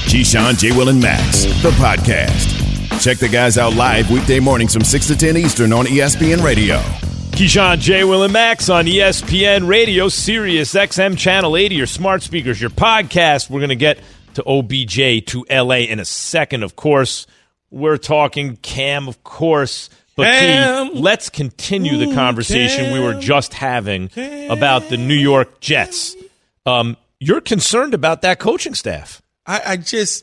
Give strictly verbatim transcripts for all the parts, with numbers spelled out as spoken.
Keyshawn, J. Will, and Max, the podcast. Check the guys out live weekday mornings from six to ten Eastern on E S P N Radio. Keyshawn, J. Will, and Max on E S P N Radio, Sirius X M Channel eighty, your smart speakers, your podcast. We're going to get to O B J to L A in a second, of course. We're talking Cam, of course. But Key, let's continue the conversation Cam, we were just having Cam, about the New York Jets. Um, you're concerned about that coaching staff. I, I just,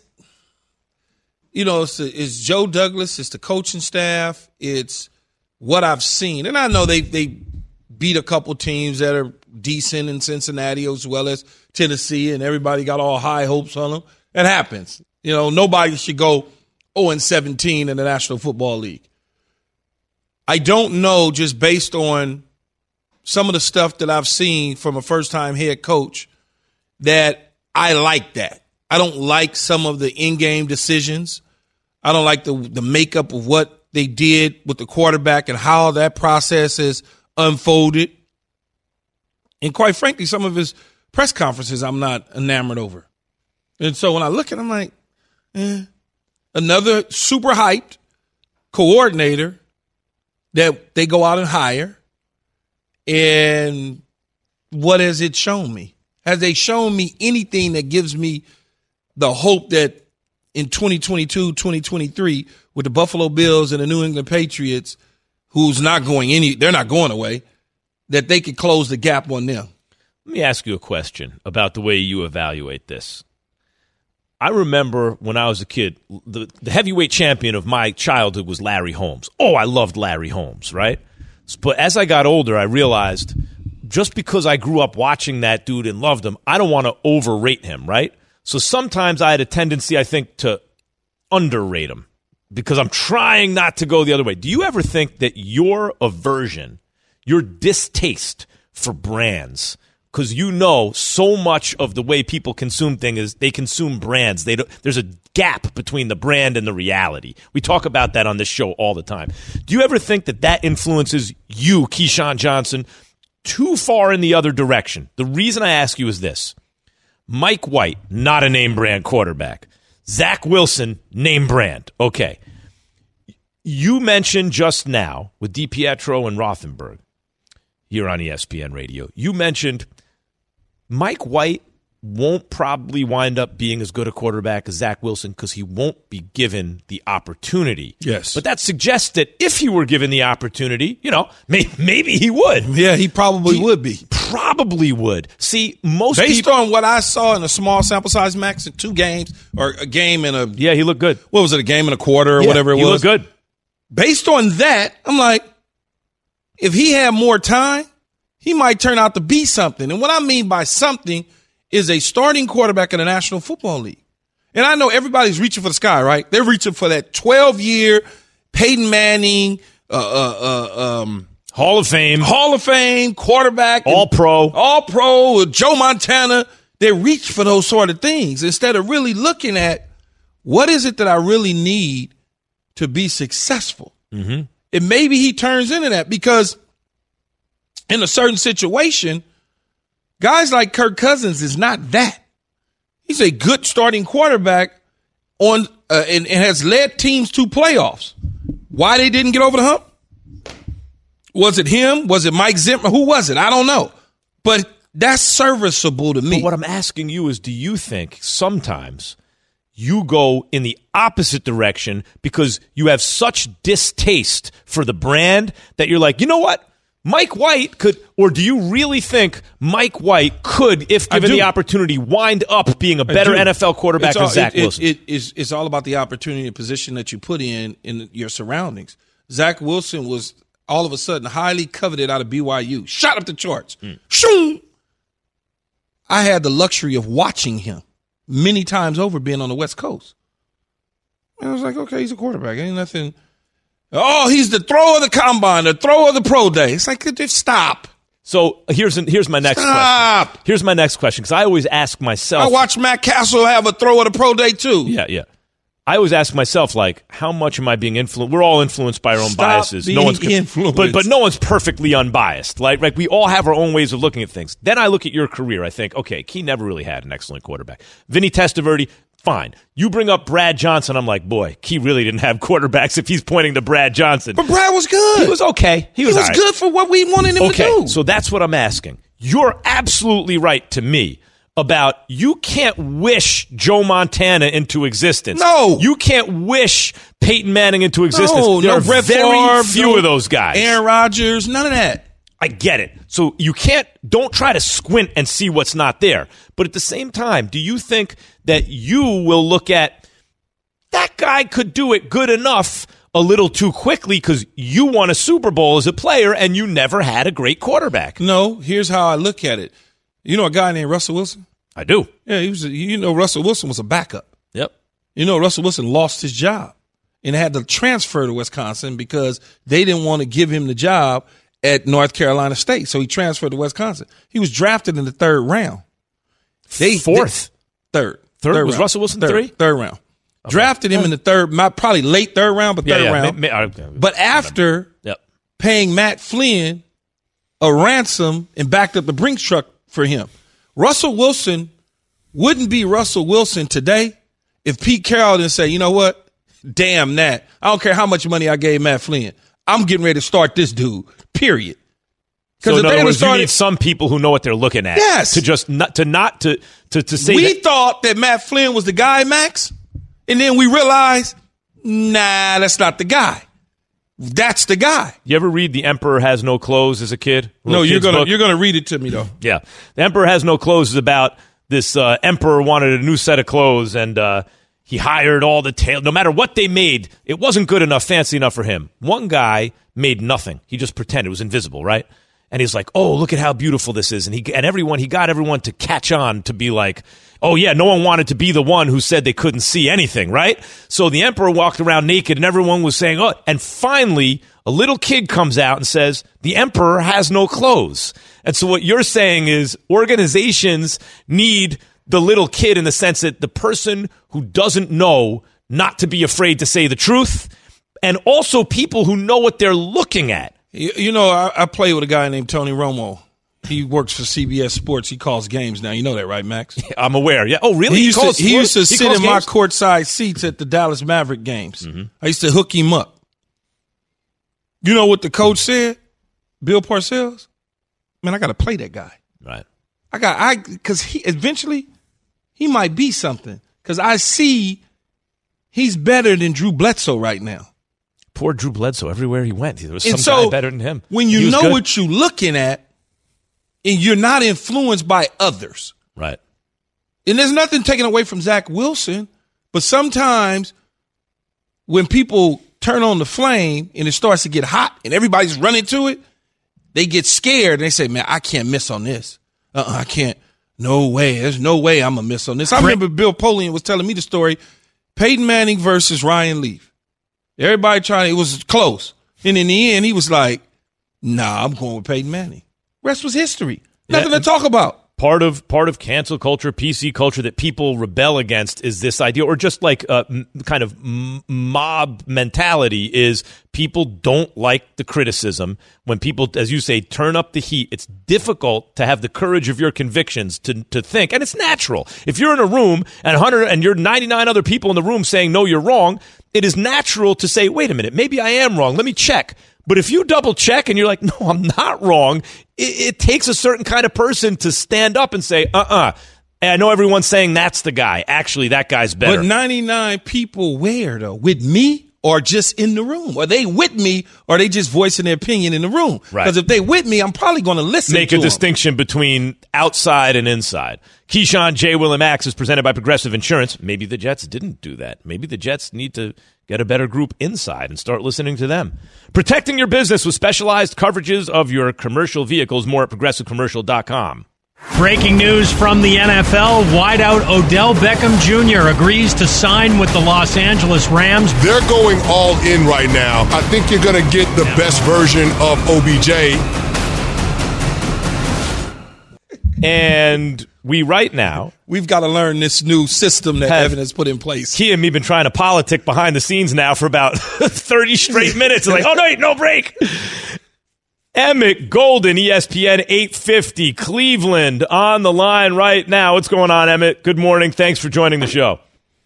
you know, it's, it's Joe Douglas, it's the coaching staff, it's what I've seen. And I know they, they beat a couple teams that are decent in Cincinnati as well as Tennessee, and everybody got all high hopes on them. It happens. You know, nobody should go oh and seventeen in the National Football League. I don't know, just based on some of the stuff that I've seen from a first-time head coach, that I like that. I don't like some of the in-game decisions. I don't like the the makeup of what they did with the quarterback and how that process has unfolded. And quite frankly, some of his press conferences I'm not enamored over. And so when I look at it, I'm like, eh. Another super hyped coordinator that they go out and hire. And what has it shown me? Has they shown me anything that gives me the hope that in twenty twenty-two, twenty twenty-three, with the Buffalo Bills and the New England Patriots, who's not going any, they're not going away, that they could close the gap on them? Let me ask you a question about the way you evaluate this. I remember when I was a kid, the, the heavyweight champion of my childhood was Larry Holmes. Oh, I loved Larry Holmes, right? But as I got older, I realized just because I grew up watching that dude and loved him, I don't want to overrate him, right? So sometimes I had a tendency, I think, to underrate him because I'm trying not to go the other way. Do you ever think that your aversion, your distaste for brands, because you know so much of the way people consume things is they consume brands. They don't, there's a gap between the brand and the reality. We talk about that on this show all the time. Do you ever think that that influences you, Keyshawn Johnson, too far in the other direction? The reason I ask you is this. Mike White, not a name brand quarterback. Zach Wilson, name brand. Okay. You mentioned just now with DiPietro and Rothenberg here on E S P N Radio, you mentioned Mike White won't probably wind up being as good a quarterback as Zach Wilson because he won't be given the opportunity. Yes. But that suggests that if he were given the opportunity, you know, maybe, maybe he would. Yeah, he probably he would be. Probably would. See, most Based people, on what I saw in a small sample size, Max, in two games, or a game and a... Yeah, he looked good. What was it, a game and a quarter or yeah, whatever it he was? He looked good. Based on that, I'm like, if he had more time, he might turn out to be something. And what I mean by something is a starting quarterback in the National Football League. And I know everybody's reaching for the sky, right? They're reaching for that twelve-year Peyton Manning, uh, uh, uh, um, Hall of Fame, Hall of Fame quarterback, all pro, all pro, Joe Montana. They reach for those sort of things instead of really looking at what is it that I really need to be successful. Mm-hmm. And maybe he turns into that because in a certain situation, guys like Kirk Cousins is not that. He's a good starting quarterback on uh, and, and has led teams to playoffs. Why they didn't get over the hump? Was it him? Was it Mike Zimmer? Who was it? I don't know. But that's serviceable to me. But what I'm asking you is, do you think sometimes you go in the opposite direction because you have such distaste for the brand that you're like, you know what? Mike White could, or do you really think Mike White could, if given the opportunity, wind up being a better N F L quarterback all, than Zach it, Wilson? It, it, it's, it's all about the opportunity and position that you put in in your surroundings. Zach Wilson was all of a sudden highly coveted out of B Y U, shot up the charts. Mm. Shoom! I had the luxury of watching him many times over being on the West Coast. And I was like, okay, he's a quarterback. Ain't nothing. Oh, he's the throw of the combine, the throw of the pro day. It's like, just stop. So here's here's my next stop. question. Here's my next question, because I always ask myself. I watched Matt Castle have a throw of the pro day too. Yeah, yeah. I always ask myself, like, how much am I being influenced? We're all influenced by our own Stop biases. Being no one's influenced. But but no one's perfectly unbiased. Like, like we all have our own ways of looking at things. Then I look at your career. I think, okay, Key never really had an excellent quarterback. Vinny Testaverde, Fine. You bring up Brad Johnson. I'm like, boy, he really didn't have quarterbacks if he's pointing to Brad Johnson. But Brad was good. He was okay. He was, he was right. good for what we wanted him okay, to do. So that's what I'm asking. You're absolutely right to me about you can't wish Joe Montana into existence. No. You can't wish Peyton Manning into existence. No, there no are Brett very Favre, few no of those guys. Aaron Rodgers, none of that. I get it. So you can't, don't try to squint and see what's not there. But at the same time, do you think that you will look at that guy could do it good enough a little too quickly because you won a Super Bowl as a player and you never had a great quarterback? No, here's how I look at it. You know a guy named Russell Wilson? I do. Yeah, he was. A, you know Russell Wilson was a backup. Yep. You know Russell Wilson lost his job and had to transfer to Wisconsin because they didn't want to give him the job at North Carolina State. So he transferred to Wisconsin. He was drafted in the third round. They Fourth. They, third. Third? third Was round. Russell Wilson third, three? Third round. Okay. Drafted him in the third, probably late third round, but Yeah, third yeah. round. May, may, okay. But after Yep. paying Matt Flynn a ransom and backed up the Brinks truck for him. Russell Wilson wouldn't be Russell Wilson today if Pete Carroll didn't say, you know what? Damn that. I don't care how much money I gave Matt Flynn. I'm getting ready to start this dude, period. So in if other they words, started, you need some people who know what they're looking at. Yes. To just not to not to to, to say we that, thought that Matt Flynn was the guy, Max, and then we realized, nah, that's not the guy. That's the guy. You ever read The Emperor Has No Clothes as a kid? No, you're kid's gonna book? you're gonna read it to me though. Yeah. The Emperor Has No Clothes is about this uh, emperor wanted a new set of clothes, and uh, he hired all the tail. No matter what they made, it wasn't good enough, fancy enough for him. One guy made nothing. He just pretended it was invisible, right? And he's like, "Oh, look at how beautiful this is." And he and everyone, he got everyone to catch on to be like, "Oh yeah, no one wanted to be the one who said they couldn't see anything, right?" So the emperor walked around naked, and everyone was saying, "Oh!" And finally, a little kid comes out and says, "The emperor has no clothes." And so what you're saying is organizations need the little kid in the sense that the person who doesn't know not to be afraid to say the truth, and also people who know what they're looking at. You, you know, I, I play with a guy named Tony Romo. He works for C B S Sports. He calls games now. You know that, right, Max? I'm aware. Yeah. Oh, really? He used calls, to, he used to he sit calls in games? my courtside seats at the Dallas Maverick games. Mm-hmm. I used to hook him up. You know what the coach said? Bill Parcells? Man, I got to play that guy. Right. I got, I, because he eventually, he might be something. Because I see he's better than Drew Bledsoe right now. Poor Drew Bledsoe. Everywhere he went, there was And some so, guy better than him. When He you was know good. what you're looking at and you're not influenced by others. Right. And there's nothing taken away from Zach Wilson, but sometimes when people turn on the flame and it starts to get hot and everybody's running to it, they get scared and they say, man, I can't miss on this. Uh-uh, I can't. No way. There's no way I'm going to miss on this. I remember Bill Polian was telling me the story, Peyton Manning versus Ryan Leaf. Everybody trying, it was close. And in the end, he was like, nah, I'm going with Peyton Manning. Rest was history. Nothing Yeah. to talk about. Part of part of cancel culture, P C culture that people rebel against is this idea, or just like uh, m- kind of m- mob mentality is people don't like the criticism. When people, as you say, turn up the heat, it's difficult to have the courage of your convictions to to think, and it's natural. If you're in a room and one hundred and you're ninety-nine other people in the room saying no, you're wrong, it is natural to say, wait a minute, maybe I am wrong. Let me check. But if you double check and you're like, no, I'm not wrong, it, it takes a certain kind of person to stand up and say, uh-uh. And I know everyone's saying that's the guy. Actually, that guy's better. But ninety-nine people where, though? With me or just in the room? Are they with me or are they just voicing their opinion in the room? Right. Because if they with me, I'm probably going to listen Make to a them. distinction between outside and inside. Keyshawn, J. Will, and Max is presented by Progressive Insurance. Maybe the Jets didn't do that. Maybe the Jets need to get a better group inside and start listening to them. Protecting your business with specialized coverages of your commercial vehicles. More at progressive commercial dot com. Breaking news from the N F L. Wideout Odell Beckham Junior agrees to sign with the Los Angeles Rams. They're going all in right now. I think you're going to get the best version of O B J. And we right now, We've got to learn this new system that Have- Evan has put in place. Key and me been trying to politic behind the scenes now for about thirty straight minutes. Like, oh, no, no break. Emmett Golden, E S P N eight fifty, Cleveland on the line right now. What's going on, Emmett? Good morning. Thanks for joining the show.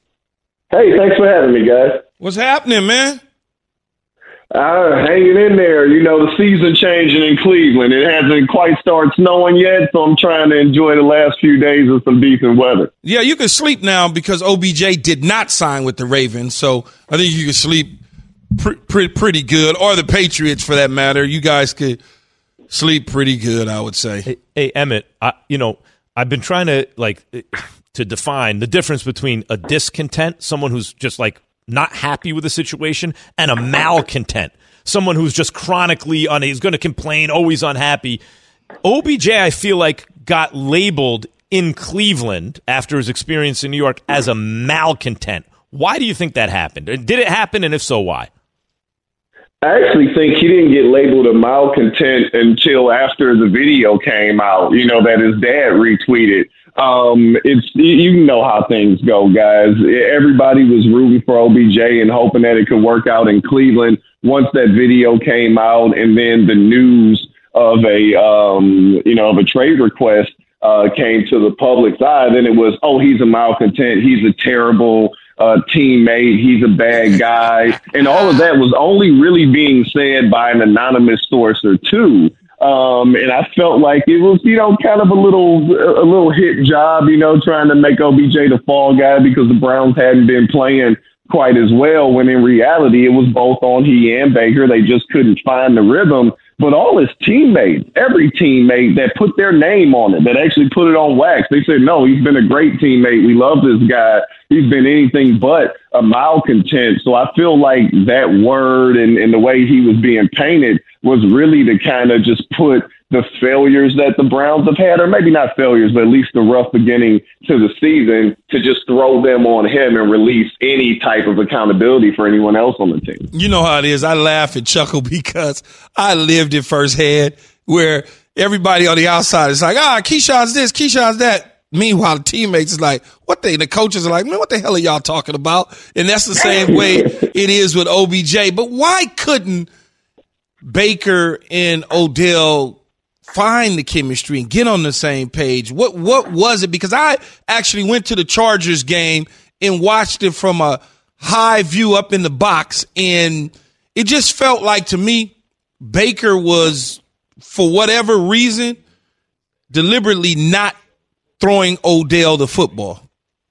Hey, thanks for having me, guys. What's happening, man? Uh, hanging in there. You know, the season changing in Cleveland. It hasn't quite started snowing yet, so I'm trying to enjoy the last few days of some decent weather. Yeah, you can sleep now because O B J did not sign with the Ravens, so I think you can sleep pre- pre- pretty good, or the Patriots for that matter. You guys could sleep pretty good, I would say. Hey, hey Emmett, I, you know, I've been trying to, like, to define the difference between a discontent, someone who's just, like, not happy with the situation, and a malcontent, someone who's just chronically on, he's going to complain, always unhappy. O B J, I feel like, got labeled in Cleveland after his experience in New York as a malcontent. Why do you think that happened? Did it happen, and if so, why? I actually think he didn't get labeled a malcontent until after the video came out, you know, that his dad retweeted. Um, it's, you know how things go, guys. Everybody was rooting for O B J and hoping that it could work out in Cleveland once that video came out, and then the news of a, um, you know, of a trade request uh, came to the public's eye. Then it was, oh, he's a malcontent. He's a terrible uh, teammate. He's a bad guy. And all of that was only really being said by an anonymous source or two. Um, and I felt like it was, you know, kind of a little, a little hit job, you know, trying to make O B J the fall guy because the Browns hadn't been playing quite as well, when in reality it was both on he and Baker. They just couldn't find the rhythm. But all his teammates, every teammate that put their name on it, that actually put it on wax, they said, no, he's been a great teammate. We love this guy. He's been anything but a malcontent. So I feel like that word and, and the way he was being painted was really to kind of just put the failures that the Browns have had, or maybe not failures, but at least the rough beginning to the season, to just throw them on him and release any type of accountability for anyone else on the team. You know how it is. I laugh and chuckle because I lived it firsthand, where everybody on the outside is like, ah, Keyshawn's this, Keyshawn's that. Meanwhile, the teammates is like, what they, the coaches are like, man, what the hell are y'all talking about? And that's the same way it is with O B J. But why couldn't Baker and Odell find the chemistry and get on the same page? What what was it? Because I actually went to the Chargers game and watched it from a high view up in the box, and it just felt like, to me, Baker was, for whatever reason, deliberately not throwing Odell the football.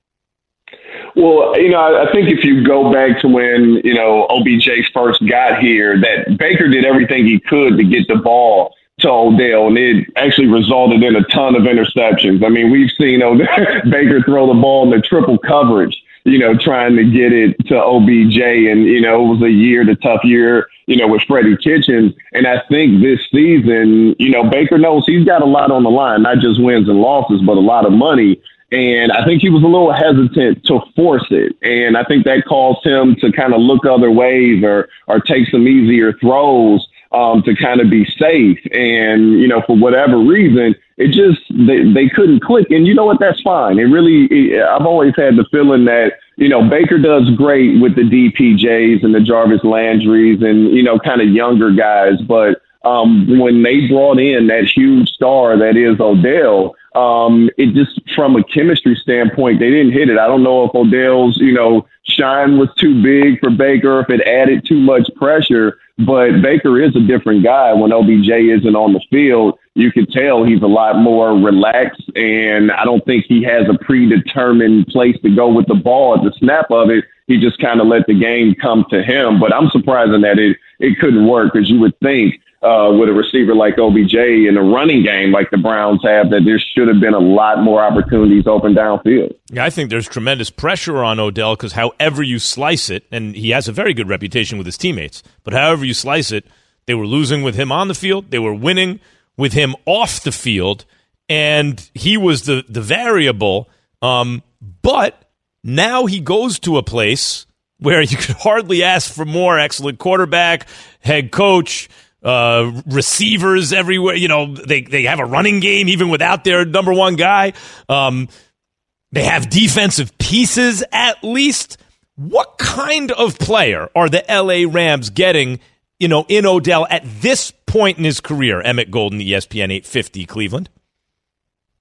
Well, you know, I think if you go back to when, you know, O B J first got here, that Baker did everything he could to get the ball to Odell, and it actually resulted in a ton of interceptions. I mean, we've seen Odell, Baker throw the ball in the triple coverage, you know, trying to get it to O B J. And, you know, it was a year, the tough year, you know, with Freddie Kitchens. And I think this season, you know, Baker knows he's got a lot on the line, not just wins and losses, but a lot of money. And I think he was a little hesitant to force it. And I think that caused him to kind of look other ways, or, or take some easier throws um, to kind of be safe. And, you know, for whatever reason, it just, they, they couldn't click. And you know what? That's fine. It really, it, I've always had the feeling that, you know, Baker does great with the D P Js and the Jarvis Landrys and, you know, kind of younger guys. But um, when they brought in that huge star that is Odell, Um, it just, from a chemistry standpoint, they didn't hit it. I don't know if Odell's, you know, shine was too big for Baker, if it added too much pressure, but Baker is a different guy when O B J isn't on the field. You can tell he's a lot more relaxed, and I don't think he has a predetermined place to go with the ball at the snap of it. He just kind of let the game come to him. But I'm surprised that it, it couldn't work, because you would think, Uh, with a receiver like O B J in a running game like the Browns have, that there should have been a lot more opportunities open downfield. Yeah, I think there's tremendous pressure on Odell, because however you slice it, and he has a very good reputation with his teammates, but however you slice it, they were losing with him on the field, they were winning with him off the field, and he was the, the variable. Um, but now he goes to a place where you could hardly ask for more. Excellent quarterback, head coach, Uh, receivers everywhere. You know, they, they have a running game even without their number one guy. Um, they have defensive pieces at least. What kind of player are the L A Rams getting, you know, in Odell at this point in his career? Emmett Golden, E S P N eight fifty, Cleveland.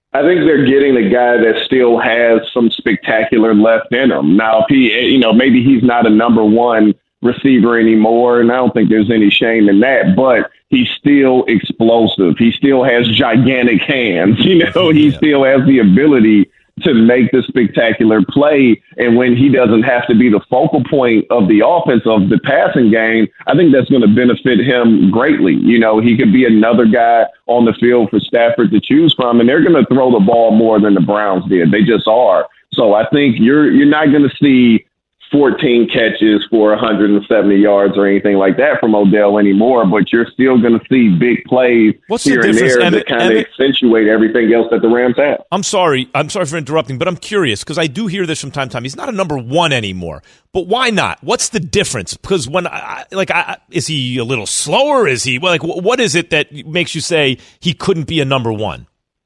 I think they're getting a guy that still has some spectacular left in him. Now, if he, you know, maybe he's not a number one receiver anymore, and I don't think there's any shame in that, but he's still explosive. He still has gigantic hands. You know, he yeah. still has the ability to make the spectacular play. And when he doesn't have to be the focal point of the offense, of the passing game, I think that's going to benefit him greatly. You know, he could be another guy on the field for Stafford to choose from, and they're going to throw the ball more than the Browns did. They just are. So I think you're you're not going to see fourteen catches for one hundred seventy yards or anything like that from Odell anymore, but you're still going to see big plays What's here the and there Emmett, that kind of accentuate everything else that the Rams have. I'm sorry. I'm sorry for interrupting, but I'm curious because I do hear this from time to time. He's not a number one anymore, but why not? What's the difference? Because when I, like, I, is he a little slower? Is he well, like, what is it that makes you say he couldn't be a number one?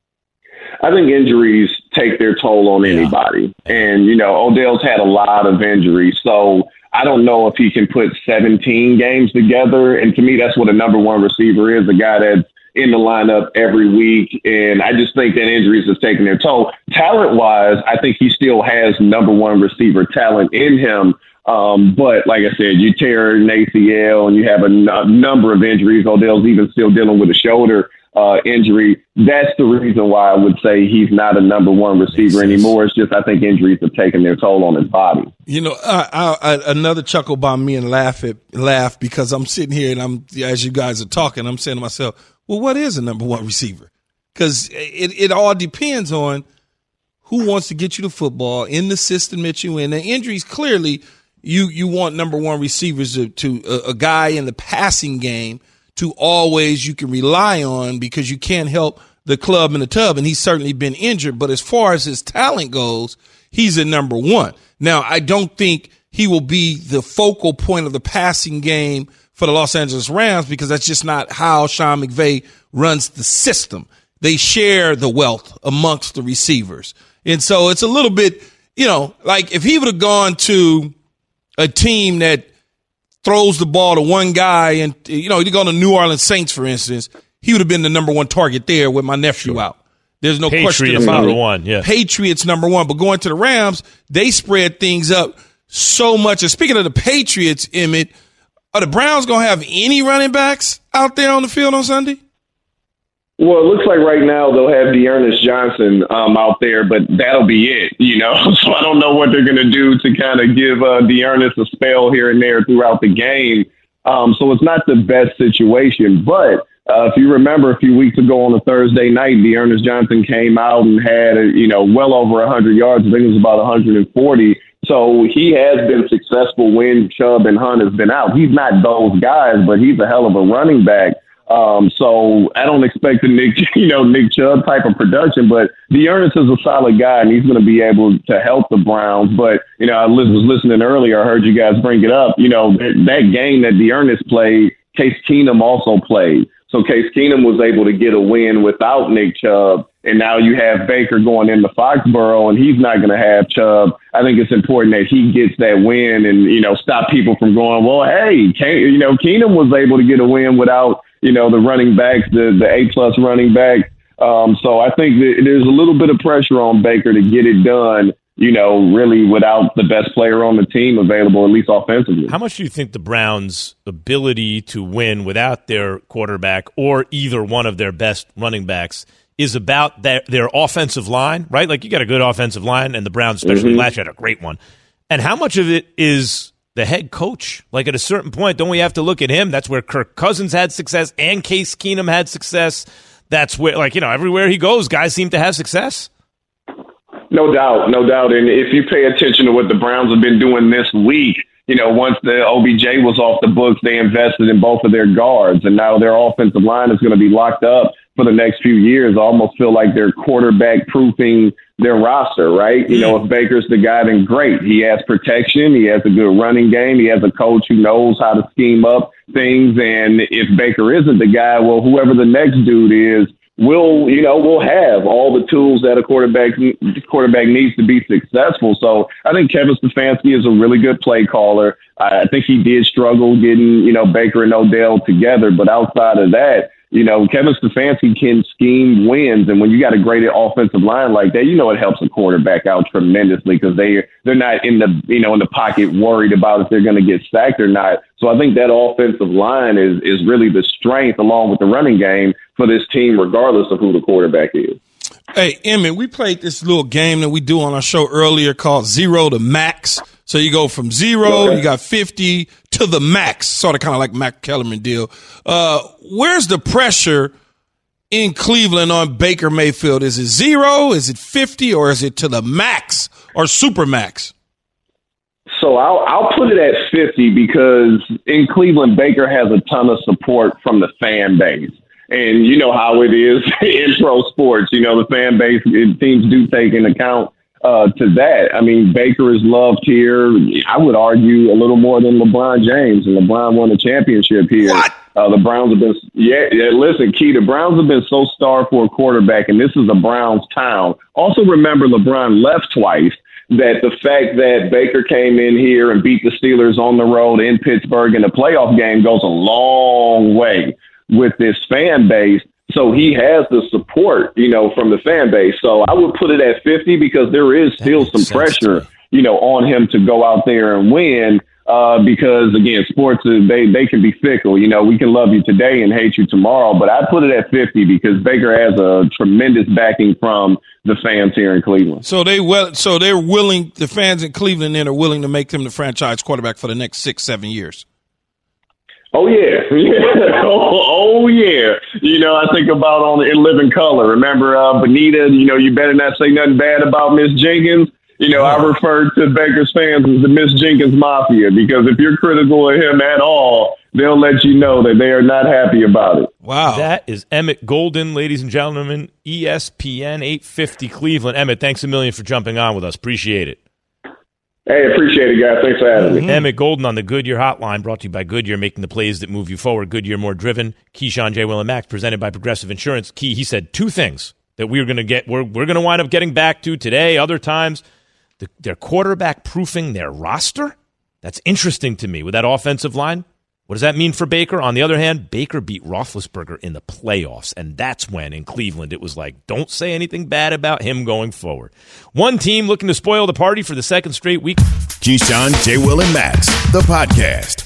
I think injuries take their toll on anybody. Yeah. And, you know, Odell's had a lot of injuries. So I don't know if he can put seventeen games together. And to me, that's what a number one receiver is, a guy that's in the lineup every week. And I just think that injuries have taken their toll. Talent-wise, I think he still has number one receiver talent in him. Um, but like I said, you tear an A C L and you have a n- number of injuries. Odell's even still dealing with a shoulder Uh, injury. That's the reason why I would say he's not a number one receiver anymore. It's just I think injuries have taken their toll on his body. You know, uh, I, I, another chuckle by me and laugh at laugh because I'm sitting here and I'm as you guys are talking, I'm saying to myself, well, what is a number one receiver? Because it, it all depends on who wants to get you the football in the system that you in. The injuries clearly, you you want number one receivers to, to a, a guy in the passing game to always you can rely on because you can't help the club in the tub, and he's certainly been injured. But as far as his talent goes, he's a number one. Now, I don't think he will be the focal point of the passing game for the Los Angeles Rams because that's just not how Sean McVay runs the system. They share the wealth amongst the receivers. And so it's a little bit, you know, like if he would have gone to a team that throws the ball to one guy and, you know, you go to New Orleans Saints, for instance, he would have been the number one target there with my nephew sure. out. There's no Patriots question about number it. one, yeah. Patriots number one. But going to the Rams, they spread things up so much. And speaking of the Patriots, Emmett, are the Browns going to have any running backs out there on the field on Sunday? Well, it looks like right now they'll have D'Ernest Johnson um, out there, but that'll be it, you know. So I don't know what they're going to do to kind of give uh, D'Ernest a spell here and there throughout the game. Um, so it's not the best situation. But uh, if you remember a few weeks ago on a Thursday night, D'Ernest Johnson came out and had, a, you know, well over one hundred yards. I think it was about one hundred forty. So he has been successful when Chubb and Hunt has been out. He's not those guys, but he's a hell of a running back. Um, so I don't expect the Nick, you know, Nick Chubb type of production, but D'Ernest is a solid guy and he's going to be able to help the Browns. But, you know, I was listening earlier. I heard you guys bring it up. You know, that, that game that D'Ernest played, Case Keenum also played. So Case Keenum was able to get a win without Nick Chubb. And now you have Baker going into Foxborough and he's not going to have Chubb. I think it's important that he gets that win and, you know, stop people from going, well, hey, Ke- you know, Keenum was able to get a win without, you know, the running backs, the, the A-plus running back. Um, so I think that there's a little bit of pressure on Baker to get it done, you know, really without the best player on the team available, at least offensively. How much do you think the Browns' ability to win without their quarterback or either one of their best running backs is about their, their offensive line, right? Like you got a good offensive line, and the Browns, especially mm-hmm. last year, had a great one. And how much of it is the head coach? Like at a certain point, don't we have to look at him? That's where Kirk Cousins had success and Case Keenum had success. That's where, like, you know, everywhere he goes, guys seem to have success. No doubt, no doubt. And if you pay attention to what the Browns have been doing this week, you know, once the O B J was off the books, they invested in both of their guards, and now their offensive line is going to be locked up for the next few years. I almost feel like they're quarterback proofing their roster, right? You know, if Baker's the guy, then great. He has protection. He has a good running game. He has a coach who knows how to scheme up things. And if Baker isn't the guy, well, whoever the next dude is, will, you know, will have all the tools that a quarterback quarterback needs to be successful. So I think Kevin Stefanski is a really good play caller. I think he did struggle getting, you know, Baker and Odell together. But outside of that, You know, Kevin Stefanski can scheme wins, and when you got a great offensive line like that, you know it helps a quarterback out tremendously because they they're not in the you know in the pocket worried about if they're going to get sacked or not. So I think that offensive line is is really the strength along with the running game for this team, regardless of who the quarterback is. Hey, Emmett, we played this little game that we do on our show earlier called Zero to Max. So you go from zero, okay. you got fifty to the max, sort of kind of like Mac Kellerman deal. Uh, where's the pressure in Cleveland on Baker Mayfield? Is it zero? Is it fifty? Or is it to the max or super max? So I'll, I'll put it at fifty because in Cleveland, Baker has a ton of support from the fan base. And you know how it is in pro sports. You know, the fan base, teams do take into account uh, to that. I mean, Baker is loved here. I would argue a little more than LeBron James, and LeBron won a championship here. What? Uh, the Browns have been, yeah, yeah, listen, Key, the Browns have been so starved for a quarterback, and this is a Browns town. Also remember LeBron left twice. That the fact that Baker came in here and beat the Steelers on the road in Pittsburgh in a playoff game goes a long way with this fan base. So he has the support, you know, from the fan base. So I would put it at fifty because there is still some pressure, you know, on him to go out there and win. Uh, because again, sports is, they they can be fickle. You know, we can love you today and hate you tomorrow. But I put it at fifty because Baker has a tremendous backing from the fans here in Cleveland. So they well, so they're willing. The fans in Cleveland then are willing to make him the franchise quarterback for the next six, seven years. Oh yeah, yeah. oh, oh yeah. You know, I think about on In Living Color. Remember, uh, Bonita. You know, you better not say nothing bad about Miss Jenkins. You know, I refer to Baker's fans as the Miss Jenkins Mafia because if you're critical of him at all, they'll let you know that they are not happy about it. Wow. That is Emmett Golden, ladies and gentlemen, E S P N eight fifty Cleveland. Emmett, thanks a million for jumping on with us. Appreciate it. Hey, appreciate it, guys. Thanks for having Mm-hmm. me. Emmett Golden on the Goodyear Hotline, brought to you by Goodyear, making the plays that move you forward. Goodyear more driven. Keyshawn, J. Will, and Max, presented by Progressive Insurance. Key, he said two things that we're going to get. We're we're going to wind up getting back to today. Other times, the, their quarterback proofing their roster. That's interesting to me with that offensive line. What does that mean for Baker? On the other hand, Baker beat Roethlisberger in the playoffs, and that's when in Cleveland it was like, don't say anything bad about him going forward. One team looking to spoil the party for the second straight week. Keyshawn, J. Will, and Max, the podcast.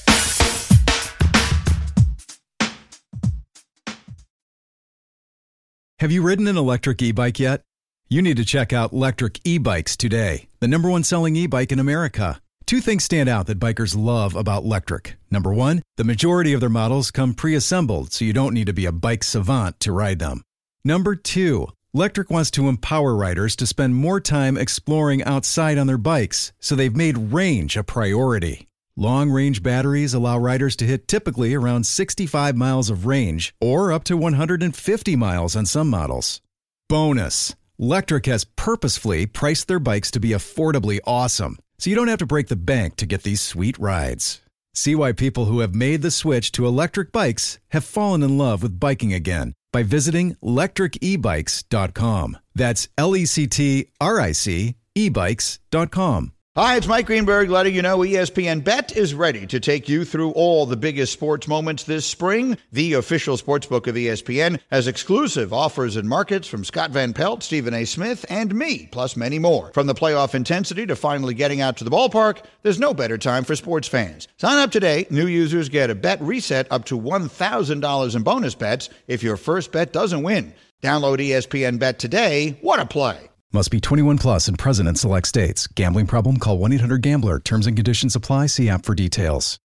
Have you ridden an electric e-bike yet? You need to check out Lectric E-Bikes today, the number one selling e-bike in America. Two things stand out that bikers love about Lectric. Number one, the majority of their models come pre-assembled, so you don't need to be a bike savant to ride them. Number two, Lectric wants to empower riders to spend more time exploring outside on their bikes, so they've made range a priority. Long-range batteries allow riders to hit typically around sixty-five miles of range, or up to one hundred fifty miles on some models. Bonus, Lectric has purposefully priced their bikes to be affordably awesome, so you don't have to break the bank to get these sweet rides. See why people who have made the switch to electric bikes have fallen in love with biking again by visiting lectric e bikes dot com. That's L E C T R I C e bikes dot com. Hi, it's Mike Greenberg letting you know E S P N Bet is ready to take you through all the biggest sports moments this spring. The official sportsbook of E S P N has exclusive offers and markets from Scott Van Pelt, Stephen A. Smith, and me, plus many more. From the playoff intensity to finally getting out to the ballpark, there's no better time for sports fans. Sign up today. New users get a bet reset up to one thousand dollars in bonus bets if your first bet doesn't win. Download E S P N Bet today. What a play. Must be twenty-one plus and present in select states. Gambling problem? Call one eight hundred gambler. Terms and conditions apply. See app for details.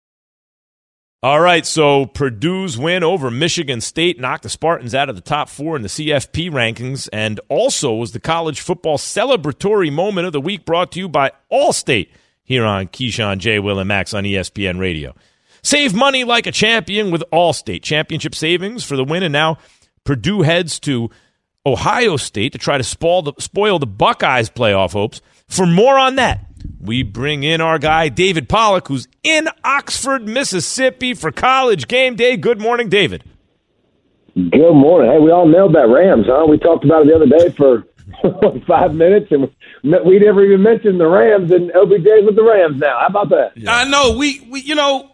All right, so Purdue's win over Michigan State knocked the Spartans out of the top four in the C F P rankings, and also was the college football celebratory moment of the week, brought to you by Allstate here on Keyshawn, J. Will, and Max on E S P N Radio. Save money like a champion with Allstate. Championship savings for the win, and now Purdue heads to Ohio State to try to spoil the, spoil the Buckeyes' playoff hopes. For more on that, we bring in our guy, David Pollack, who's in Oxford, Mississippi for College Game Day. Good morning, David. Good morning. Hey, we all nailed that Rams, huh? We talked about it the other day for five minutes, and we never even mentioned the Rams, and O B J's with the Rams now. How about that? I know. We, we, you know,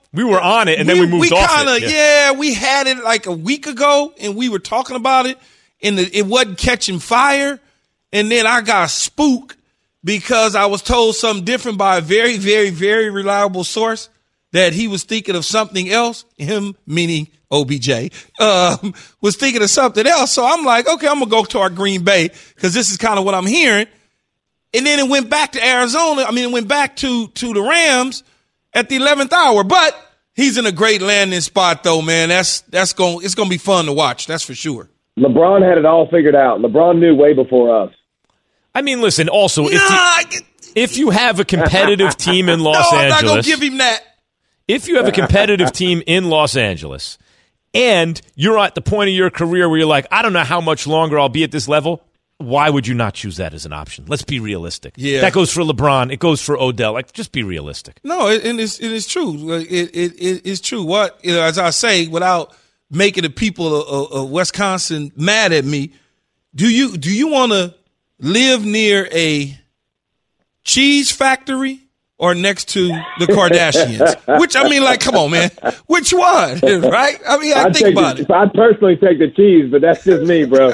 We were on it, and then we, we moved we off kinda, it. Yeah. yeah, we had it like a week ago, and we were talking about it, and the, it wasn't catching fire. And then I got spooked because I was told something different by a very, very, very reliable source that he was thinking of something else, him meaning O B J, um, was thinking of something else. So I'm like, okay, I'm going to go to our Green Bay because this is kind of what I'm hearing. And then it went back to Arizona. I mean, it went back to, to the Rams at the eleventh hour. But he's in a great landing spot, though, man. That's that's going it's going to be fun to watch. That's for sure. LeBron had it all figured out. LeBron knew way before us. I mean, listen, also, if, nah, you, if you have a competitive team in Los no, Angeles. I'm not going to give him that. If you have a competitive team in Los Angeles and you're at the point of your career where you're like, I don't know how much longer I'll be at this level, why would you not choose that as an option? Let's be realistic. Yeah. That goes for LeBron. It goes for Odell. Like, just be realistic. No, it, and it's, it is true. It, it, it, it's true. What, you know, as I say, without making the people of, of Wisconsin mad at me, do you do you want to live near a cheese factory or next to the Kardashians? Which, I mean, like, come on, man. Which one, right? I mean, I I'd think about the, it. I'd personally take the cheese, but that's just me, bro.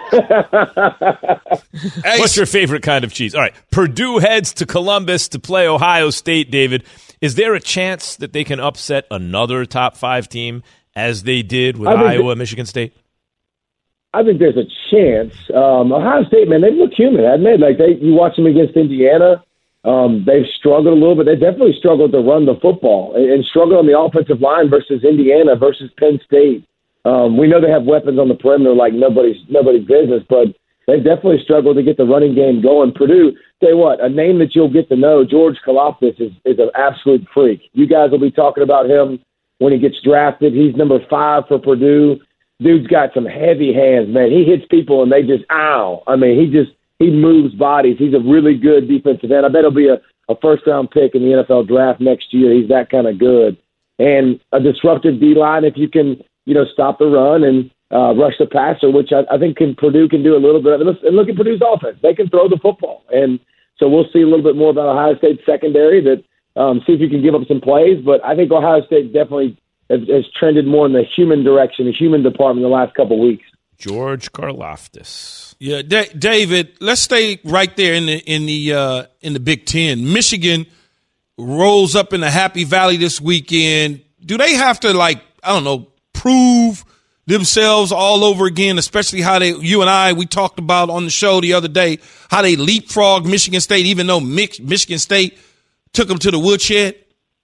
Hey, What's your favorite kind of cheese? All right, Purdue heads to Columbus to play Ohio State, David. Is there a chance that they can upset another top five team as they did with Iowa and Michigan State? I think there's a chance. Um, Ohio State, man, they look human. I admit, like they, you watch them against Indiana. Um, they've struggled a little bit. They definitely struggled to run the football and, and struggled on the offensive line versus Indiana versus Penn State. Um, we know they have weapons on the perimeter like nobody's nobody's business, but they've definitely struggled to get the running game going. Purdue, tell you what, a name that you'll get to know, George Karlaftis, is, is an absolute freak. You guys will be talking about him when he gets drafted. He's number five for Purdue. Dude's got some heavy hands, man. He hits people and they just, ow. I mean, he just, he moves bodies. He's a really good defensive end. I bet he'll be a, a first-round pick in the N F L draft next year. He's that kind of good. And a disruptive D-line if you can, you know, stop the run and uh, rush the passer, which I, I think can, Purdue can do a little bit. And look at Purdue's offense. They can throw the football. And so we'll see a little bit more about Ohio State's secondary, that um, see if you can give up some plays. But I think Ohio State definitely has, has trended more in the human direction, the human department the last couple of weeks. George Karlaftis. Yeah, D- David, let's stay right there in the in the uh, in the Big Ten. Michigan rolls up in the Happy Valley this weekend. Do they have to, like, I don't know, prove themselves all over again, especially how they, you and I, we talked about on the show the other day, how they leapfrogged Michigan State, even though Michigan State took them to the woodshed?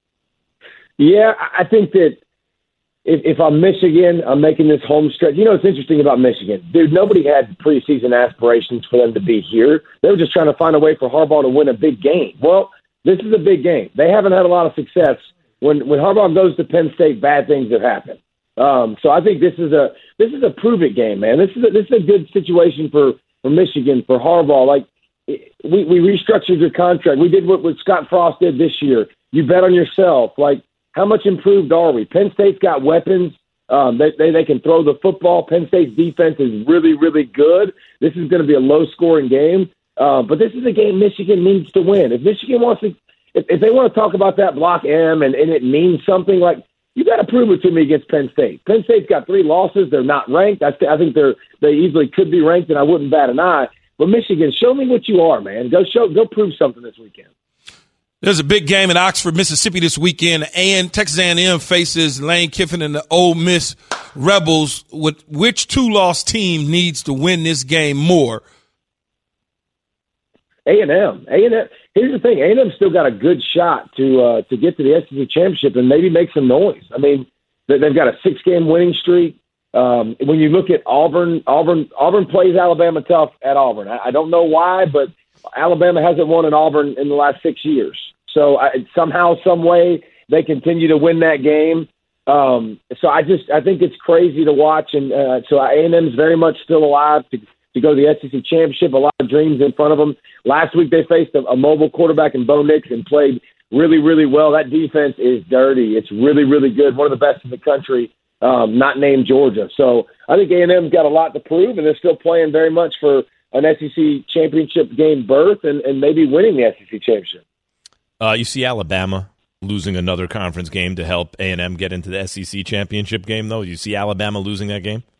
Yeah, I think that if, if I'm Michigan, I'm making this home stretch. You know what's interesting about Michigan? Dude, nobody had preseason aspirations for them to be here. They were just trying to find a way for Harbaugh to win a big game. Well, this is a big game. They haven't had a lot of success. When when Harbaugh goes to Penn State, bad things have happened. Um, so I think this is a this is a prove it game, man. This is a, this is a good situation for, for Michigan, for Harbaugh. Like, we, we restructured your contract. We did what, what Scott Frost did this year. You bet on yourself. Like, how much improved are we? Penn State's got weapons. Um, they, they they can throw the football. Penn State's defense is really, really good. This is going to be a low-scoring game. Uh, but this is a game Michigan needs to win. If Michigan wants to, if, if they want to talk about that block M and, and it means something, like, you got to prove it to me against Penn State. Penn State's got three losses. They're not ranked. I, I think they're they easily could be ranked, and I wouldn't bat an eye. But Michigan, show me what you are, man. Go show, go prove something this weekend. There's a big game in Oxford, Mississippi this weekend, and Texas A and M faces Lane Kiffin and the Ole Miss Rebels. With which two-loss team needs to win this game more? A and M. A and M. Here's the thing: A and M still got a good shot to uh, to get to the S E C championship and maybe make some noise. I mean, they've got a six-game winning streak. Um, when you look at Auburn, Auburn, Auburn plays Alabama tough at Auburn. I, I don't know why, but Alabama hasn't won at Auburn in the last six years. So I, somehow, some way, they continue to win that game. Um, so I just I think it's crazy to watch, and uh, so A and M is very much still alive to to go to the S E C championship. A lot of dreams in front of them. Last week they faced a, a mobile quarterback in Bo Nix and played really, really well. That defense is dirty. It's really, really good. One of the best in the country, um, not named Georgia. So I think A and M's got a lot to prove, and they're still playing very much for an S E C championship game berth and, and maybe winning the S E C championship. Uh, you see Alabama losing another conference game to help A and M get into the S E C championship game, though? You see Alabama losing that game?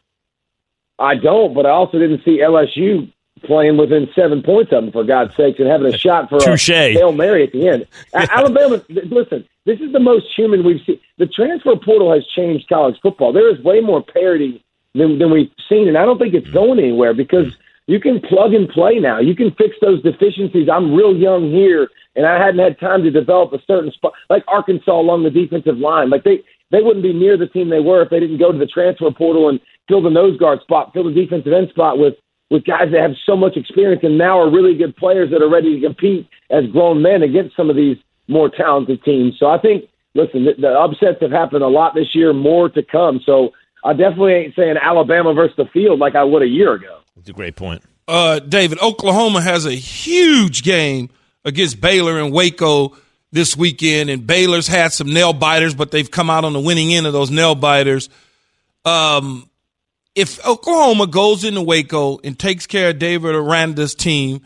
I don't, but I also didn't see L S U playing within seven points of them, for God's sakes, and having a shot for Touché. a Hail Mary at the end. Alabama, listen, this is the most human we've seen. The transfer portal has changed college football. There is way more parity than, than we've seen, and I don't think it's going anywhere because you can plug and play now. You can fix those deficiencies. I'm real young here, and I hadn't had time to develop a certain spot, like Arkansas along the defensive line. Like they, they wouldn't be near the team they were if they didn't go to the transfer portal and fill the nose guard spot, fill the defensive end spot with with guys that have so much experience and now are really good players that are ready to compete as grown men against some of these more talented teams. So I think, listen, the, the upsets have happened a lot this year, more to come. So I definitely ain't saying Alabama versus the field like I would a year ago. That's a great point. Uh, David, Oklahoma has a huge game against Baylor and Waco this weekend, and Baylor's had some nail biters, but they've come out on the winning end of those nail biters. Um, If Oklahoma goes into Waco and takes care of David Aranda's team,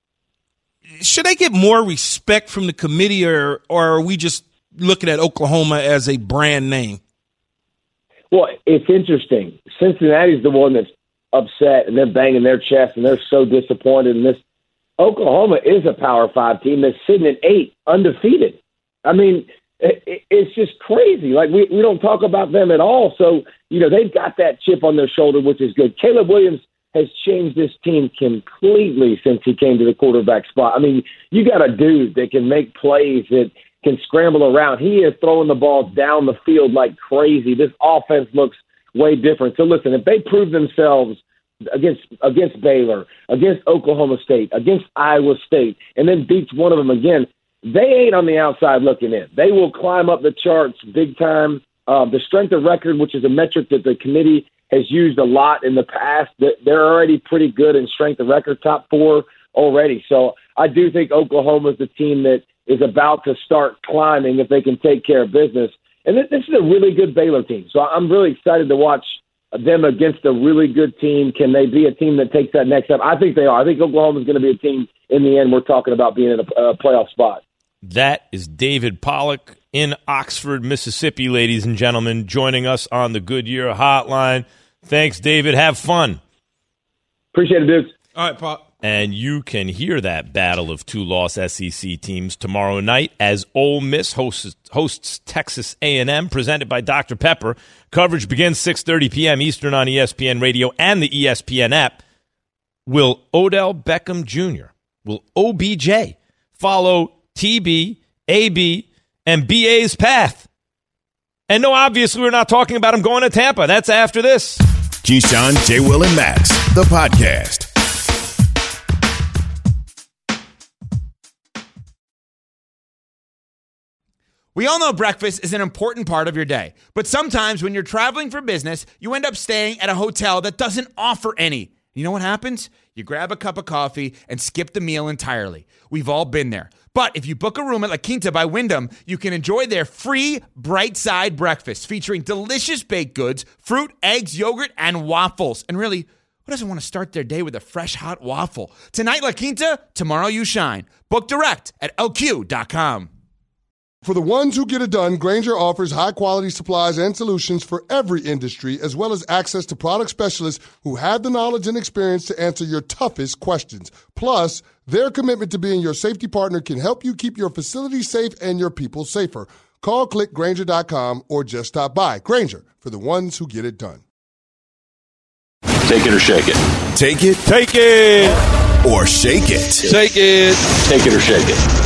should they get more respect from the committee, or, or are we just looking at Oklahoma as a brand name? Well, it's interesting. Cincinnati's the one that's upset, and they're banging their chest, and they're so disappointed in this. Oklahoma is a Power Five team that's sitting at eight, undefeated. I mean, it, it's just crazy. Like, we, we don't talk about them at all. So, you know, they've got that chip on their shoulder, which is good. Caleb Williams has changed this team completely since he came to the quarterback spot. I mean, you got a dude that can make plays, that can scramble around. He is throwing the ball down the field like crazy. This offense looks way different. So, listen, if they prove themselves against against Baylor, against Oklahoma State, against Iowa State, and then beats one of them again, they ain't on the outside looking in. They will climb up the charts big time. Uh, the strength of record, which is a metric that the committee has used a lot in the past, they're already pretty good in strength of record, top four already. So I do think Oklahoma is the team that is about to start climbing if they can take care of business. And this is a really good Baylor team. So I'm really excited to watch them against a really good team. Can they be a team that takes that next step? I think they are. I think Oklahoma is going to be a team in the end we're talking about being in a, a playoff spot. That is David Pollack in Oxford, Mississippi, ladies and gentlemen, joining us on the Goodyear Hotline. Thanks, David. Have fun. Appreciate it, dudes. All right, Pop. And you can hear that battle of two lost S E C teams tomorrow night as Ole Miss hosts, hosts Texas A and M, presented by Doctor Pepper. Coverage begins six thirty p.m. Eastern on E S P N Radio and the E S P N app. Will Odell Beckham Junior, will O B J follow T B, A B, and B A's path? And no, obviously, we're not talking about him going to Tampa. That's after this. Keyshawn, J. Will, and Max, the podcast. We all know breakfast is an important part of your day, but sometimes when you're traveling for business, you end up staying at a hotel that doesn't offer any. You know what happens? You grab a cup of coffee and skip the meal entirely. We've all been there. But if you book a room at La Quinta by Wyndham, you can enjoy their free Bright Side breakfast featuring delicious baked goods, fruit, eggs, yogurt, and waffles. And really, who doesn't want to start their day with a fresh, hot waffle? Tonight, La Quinta, tomorrow you shine. Book direct at L Q dot com. For the ones who get it done, Grainger offers high-quality supplies and solutions for every industry, as well as access to product specialists who have the knowledge and experience to answer your toughest questions. Plus, their commitment to being your safety partner can help you keep your facility safe and your people safer. Call, click Grainger dot com, or just stop by. Grainger, for the ones who get it done. Take it or shake it. Take it. Take it. Or shake it. Take it. Take it or shake it.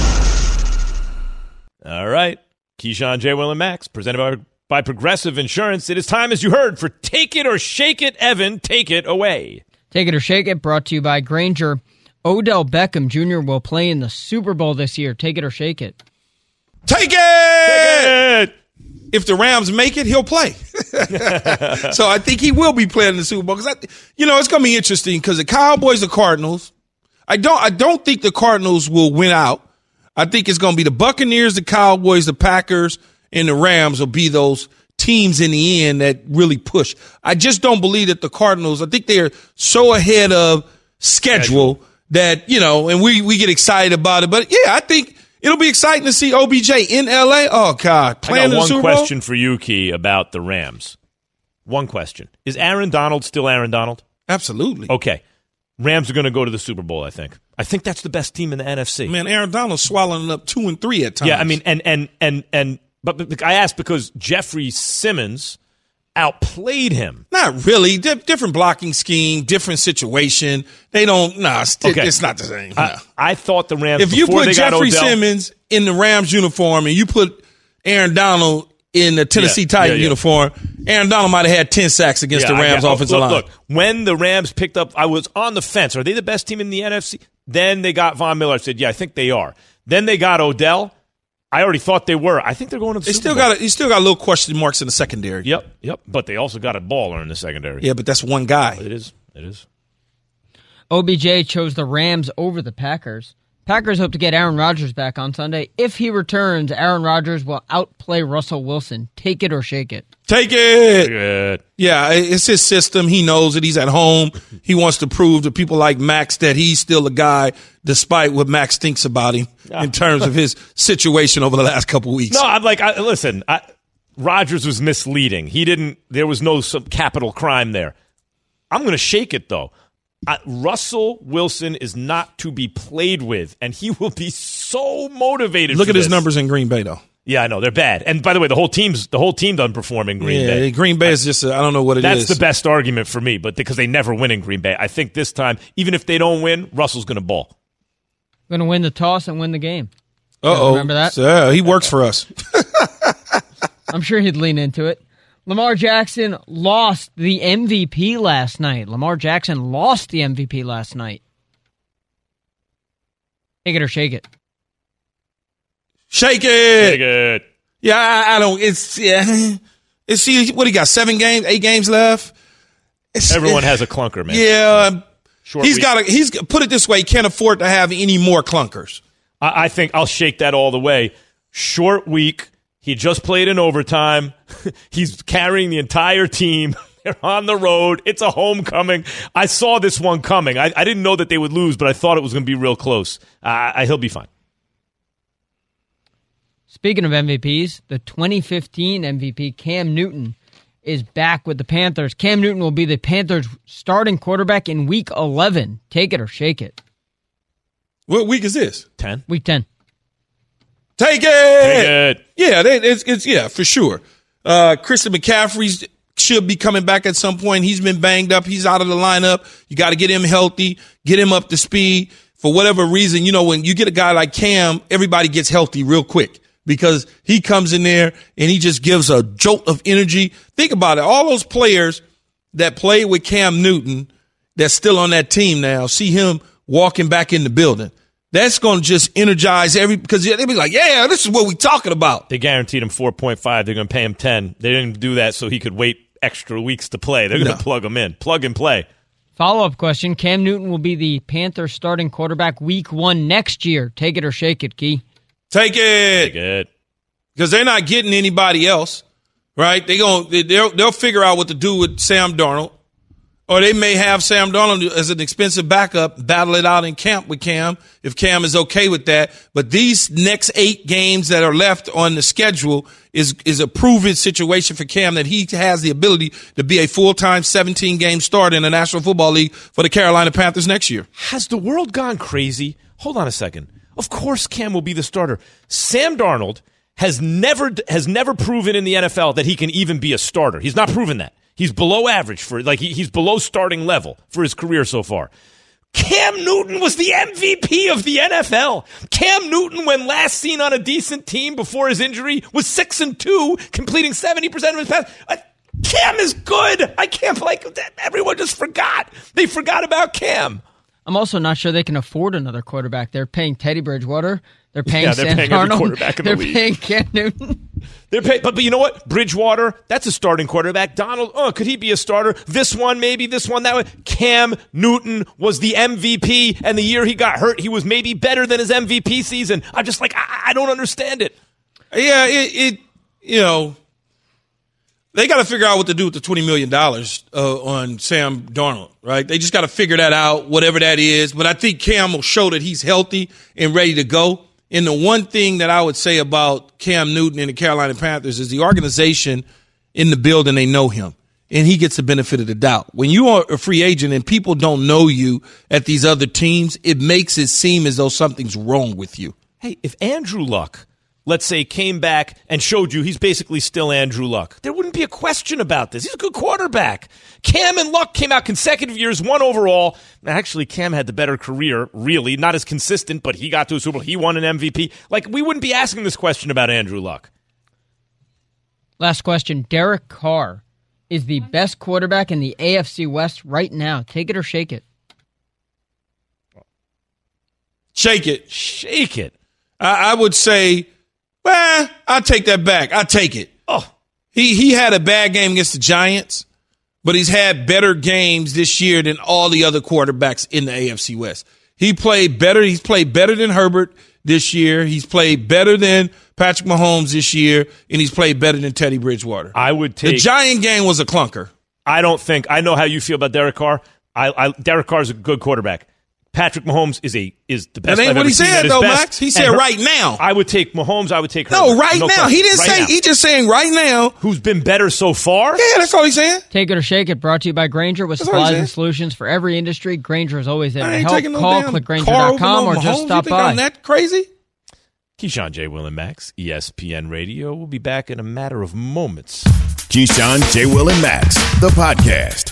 All right. Keyshawn, J. Will, and Max, presented by, by Progressive Insurance. It is time, as you heard, for Take It or Shake It. Evan, take it away. Take It or Shake It, brought to you by Grainger. Odell Beckham Junior will play in the Super Bowl this year. Take it or shake it. Take it! Take it! If the Rams make it, he'll play. So I think he will be playing in the Super Bowl. Because, you know, it's going to be interesting because the Cowboys, the Cardinals, I don't, I don't think the Cardinals will win out. I think it's going to be the Buccaneers, the Cowboys, the Packers, and the Rams will be those teams in the end that really push. I just don't believe that the Cardinals, I think they're so ahead of schedule, schedule. that, you know, and we, we get excited about it. But, yeah, I think It'll be exciting to see O B J in L A. Oh, God. Playing I in got the one Super question Bowl? for you, Key, about the Rams. One question. Is Aaron Donald still Aaron Donald? Absolutely. Okay. Rams are going to go to the Super Bowl, I think. I think that's the best team in the N F C. Man, Aaron Donald's swallowing up two and three at times. Yeah, I mean, and, and, and, and, but, but I asked because Jeffrey Simmons outplayed him. Not really. Di- different blocking scheme, different situation. They don't, nah, it's, Okay. it's not the same. I, No. I thought the Rams, If you before put they got Jeffrey Odell, Simmons in the Rams uniform and you put Aaron Donald in the Tennessee Yeah, Titan yeah, yeah. uniform, Aaron Donald might have had ten sacks against Yeah, the I Rams got- oh, offensive look, line. Look, when the Rams picked up, I was on the fence. Are they the best team in the N F C? Then they got Von Miller. I said, yeah, I think they are. Then they got Odell. I already thought they were. I think they're going to the They Super still Bowl. got a, you still got little question marks in the secondary. Yep, yep. But they also got a baller in the secondary. Yeah, but that's one guy. It is. It is. O B J chose the Rams over the Packers. Packers hope to get Aaron Rodgers back on Sunday. If he returns, Aaron Rodgers will outplay Russell Wilson. Take it or shake it. Take it. Good. Yeah, it's his system. He knows it. He's at home. He wants to prove to people like Max that he's still a guy, despite what Max thinks about him in terms of his situation over the last couple of weeks. No, I'm like, I, listen, I, Rodgers was misleading. He didn't, there was no some capital crime there. I'm going to shake it, though. Uh, Russell Wilson is not to be played with, and he will be so motivated. Look for at his this. numbers in Green Bay, though. Yeah, I know they're bad. And by the way, the whole team's the whole team doesn't perform in Green yeah, Bay. Green Bay is just I don't know what it That's is. the best argument for me, but because they never win in Green Bay, I think this time, even if they don't win, Russell's going to ball. Going to win the toss and win the game. Uh oh, Remember that? So, yeah, he works for us. I'm sure he'd lean into it. Lamar Jackson lost the M V P last night. Lamar Jackson lost the M V P last night. Take it or shake it. Shake it. Take it. Yeah, I, I don't. It's yeah. It's see what he got. Seven games, eight games left. It's, Everyone has a clunker, man. Yeah, Short he's week. got. He's put it this way. He can't afford to have any more clunkers. I, I think I'll shake that all the way. Short week. He just played in overtime. He's carrying the entire team. They're on the road. It's a homecoming. I saw this one coming. I, I didn't know that they would lose, but I thought it was going to be real close. Uh, I, he'll be fine. Speaking of M V Ps, the twenty fifteen M V P, Cam Newton, is back with the Panthers. Cam Newton will be the Panthers' starting quarterback in Week eleven. Take it or shake it. What week is this? ten. Week ten. Take it. Take it. Yeah, they, it's, it's yeah for sure. Uh, Christian McCaffrey should be coming back at some point. He's been banged up. He's out of the lineup. You got to get him healthy, get him up to speed. For whatever reason, you know, when you get a guy like Cam, everybody gets healthy real quick because he comes in there and he just gives a jolt of energy. Think about it. All those players that played with Cam Newton that's still on that team now, see him walking back in the building. That's going to just energize every, because they'll be like, yeah, this is what we're talking about. They guaranteed him four point five. They're going to pay him ten. They didn't do that so he could wait extra weeks to play. They're going to No. plug him in. Plug and play. Follow-up question. Cam Newton will be the Panthers' starting quarterback Week one next year. Take it or shake it, Key. Take it. Take it. Because they're not getting anybody else, right? They going they'll they'll figure out what to do with Sam Darnold, or they may have Sam Darnold as an expensive backup, battle it out in camp with Cam if Cam is okay with that. But these next eight games that are left on the schedule is is a proven situation for Cam that he has the ability to be a full time seventeen game starter in the National Football League for the Carolina Panthers next year. Has the world gone crazy? Hold on a second. Of course Cam will be the starter. Sam Darnold has never has never proven in the N F L that he can even be a starter. He's not proven that. He's below average for like he, he's below starting level for his career so far. Cam Newton was the M V P of the N F L. Cam Newton, when last seen on a decent team before his injury, was six and two, completing seventy percent of his passes. Uh, Cam is good. I can't like everyone just forgot. They forgot about Cam. I'm also not sure they can afford another quarterback. They're paying Teddy Bridgewater. They're paying Yeah, they're Sam paying every Darnold. quarterback in the They're league. paying Cam Newton. They're pay- but, but you know what? Bridgewater, that's a starting quarterback. Donald, oh, could he be a starter? This one, maybe, this one, that one. Cam Newton was the M V P, and the year he got hurt, he was maybe better than his M V P season. I'm just like, I, I don't understand it. Yeah, it, it you know, they got to figure out what to do with the twenty million dollars uh, on Sam Darnold, right? They just got to figure that out, whatever that is. But I think Cam will show that he's healthy and ready to go And the one thing that I would say about Cam Newton and the Carolina Panthers is the organization in the building, they know him. And he gets the benefit of the doubt. When you are a free agent and people don't know you at these other teams, it makes it seem as though something's wrong with you. Hey, if Andrew Luck, let's say, came back and showed you he's basically still Andrew Luck, there wouldn't be a question about this. He's a good quarterback. Cam and Luck came out consecutive years, one overall. Actually, Cam had the better career, really. Not as consistent, but he got to a Super Bowl. He won an M V P. Like, we wouldn't be asking this question about Andrew Luck. Last question. Derek Carr is the best quarterback in the A F C West right now. Take it or shake it. Shake it. Shake it. I, I would say, well, I'll take that back. I'll take it. Oh. He he had a bad game against the Giants, but he's had better games this year than all the other quarterbacks in the A F C West. He played better. He's played better than Herbert this year. He's played better than Patrick Mahomes this year, and he's played better than Teddy Bridgewater. I would take the Giant game was a clunker. I don't think I know how you feel about Derek Carr. I, I Derek Carr is a good quarterback. Patrick Mahomes is a is the best. That ain't I've what ever he seen said, at his though, best. Max. He said Her- right now. I would take Mahomes. I would take No, Herbert. right now. question. He didn't Right say. now. He just saying right now. Who's been better so far? Yeah, that's all he's saying. Take it or shake it. Brought to you by Grainger with That's all he's supplies saying. and solutions for every industry. Grainger is always there I to ain't help. taking no Call, damn click Grainger car dot com, over or no just Mahomes. stop You think by. I'm that crazy? Keyshawn, J. Will, and Max, E S P N Radio. We'll be back in a matter of moments. Keyshawn, J. Will, and Max, the podcast.